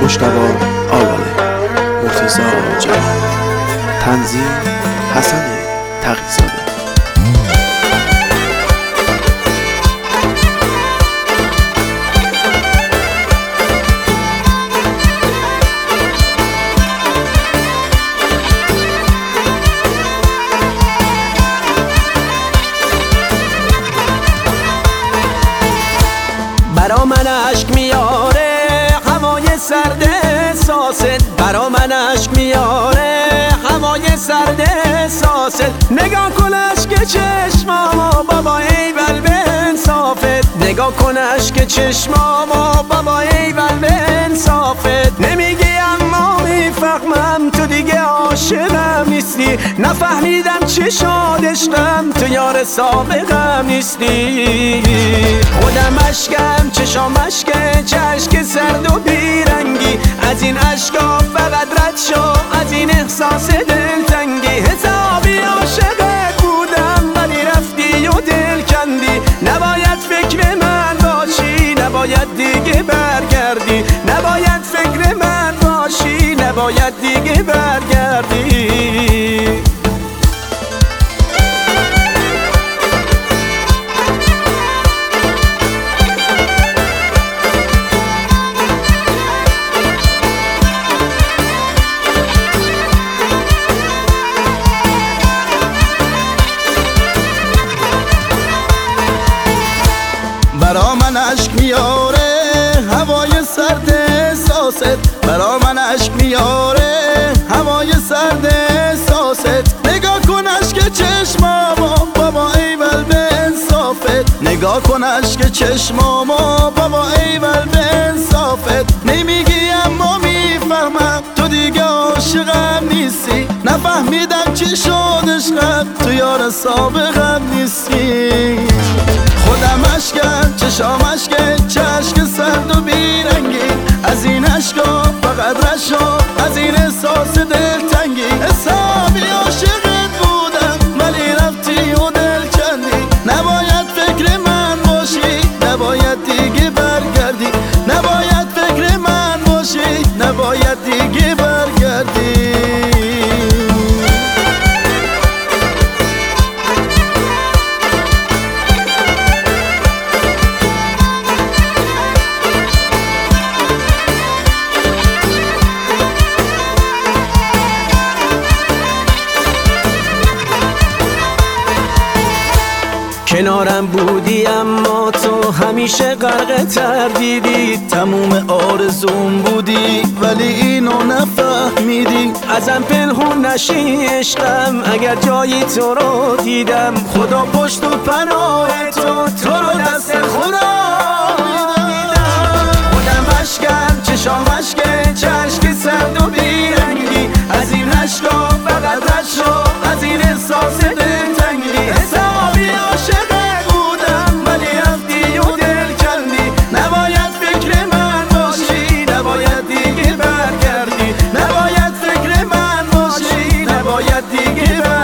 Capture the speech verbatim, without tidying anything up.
مجتبی آلاله، مرتضی جلال، تنظیم حسن تقی‌زاده. برا من اشک میاره هوای سرد ساست، برا من اشک میاره هوای سرد ساست. نگاه کن اشک چشمامو بابا ایول به انصافت، نگاه کن اشک چشمامو بابا ایول به انصافت. نمیگی اما میفهمم تو دیگه عاشقم نیستی، نفهمیدم چه شاد عشقم تو یار سابقم نیستی. خودم اشکم چشام اشکه، چه اشک سرد و بیرنگی، از این اشکا فقط رد شو از این احساس دلتنگی. حسابی عاشقت بودم ولی رفتی و دل کندی، نباید فکر من باشی نباید دیگه برگردی، نباید فکر من باشی نباید دیگه برگردی. برا من اشک میاره هوای سرد احساست، برا من اشک میاره هوای سرد احساست. نگاه کن اشک چشمامو بابا ایول به انصافت، نگاه کن اشک چشمامو بابا ایول به انصافت. نمیگی اما میفهمم تو دیگه عاشقم نیستی، نفهمیدم چی شد عشقم تو یار سابقم نیستی. خودم اشکم چشام اشکه، چه اشک سرد و بیرنگی، از این اشکا فقط رد شو از این احساس دلتنگی. حسابی عاشقت بودم ولی رفتی و دل کندی، نباید فکر من باشی نباید دیگه برگردی، نباید فکر من باشی نباید دیگه برگردی. کنارم بودی اما تو همیشه غرق تردیدی، تموم آرزوم بودی ولی اینو نفهمیدی. ازم پنهون نشی عشقم اگر جایی تو رو دیدم، خدا پشت و پناه تو تو رو دست خدا میدم. خودم اشکم چشام اشکه، چه اشک سرد و بیرنگی، از این اشکا فقط رد شو از این احساس دلتنگی. حسابی عاشقت بودم ولی رفتی و دل کندی، نباید فکر من باشی نباید دیگه برگردی، نباید فکر من باشی نباید دیگه برگردی.